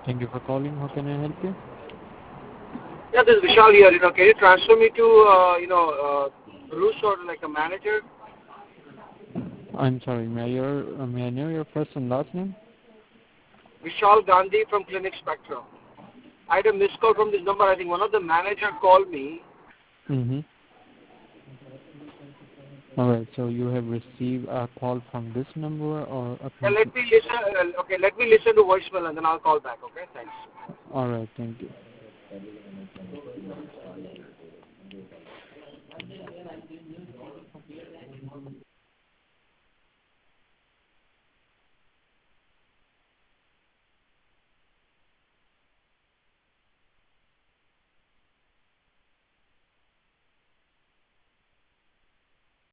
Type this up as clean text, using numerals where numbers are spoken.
Thank you for calling. How can I help you? Yeah, this is Vishal here. Can you transfer me to, Bruce or like a manager? I'm sorry, may I know your first and last name? Vishal Gandhi from Clinic Spectrum. I had a missed call from this number. I think one of the manager called me. Mm-hmm. All right, so you have received a call from this number or a Let me listen. Let me listen to voicemail and then I'll call back. Okay, thanks. All right, thank you.